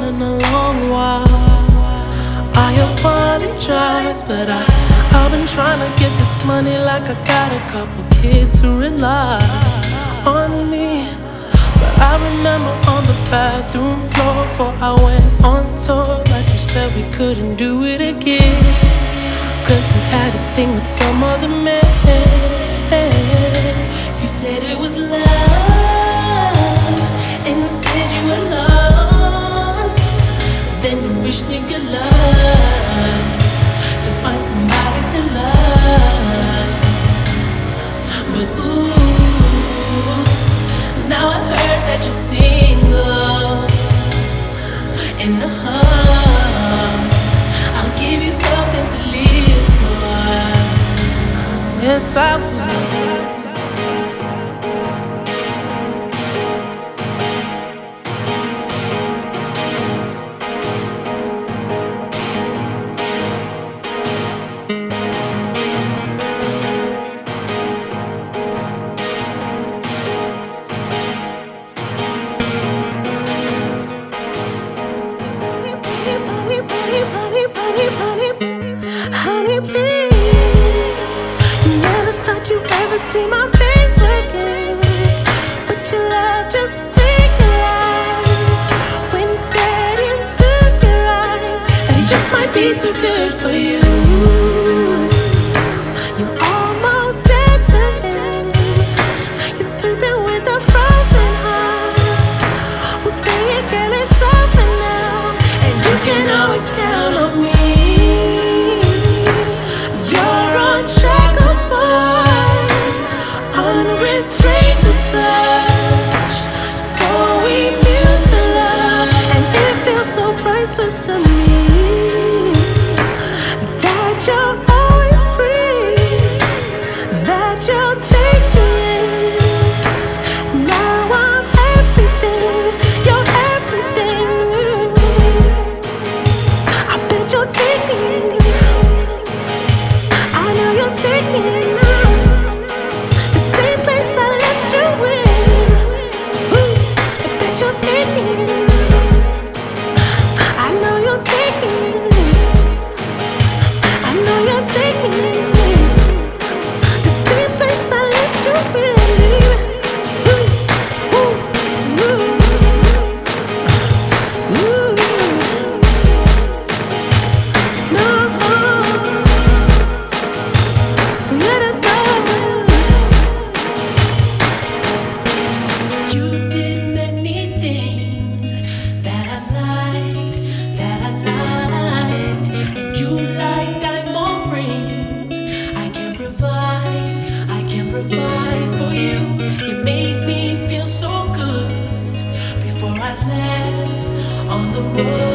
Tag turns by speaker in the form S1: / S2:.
S1: in a long while. I apologize, but I've been trying to get this money like I got a couple kids who rely on me. But I remember on the bathroom floor before I went on tour, like you said we couldn't do it again, 'cause you had a thing with some other man. You said it was love, and you said you were lost. Then you wished me good luck to find somebody to love. But ooh, now I heard that you're single. And I'll give you something to live for. Yes, I will. Honey, please. You never thought you'd ever see my face again, but your love just realized when he said into your eyes that he just might be too good for you. You're almost dead to him. You're sleeping with a frozen heart. Well, baby girl, it's over now, and you can always count on me. Unrestrained to touch, so immune to love, and it feels so priceless to me that you're always free, that you'll take me in. Now I'm everything, you're everything. I bet you'll take me in. I know you'll take me in now. Provide for you. You made me feel so good before I left on the road.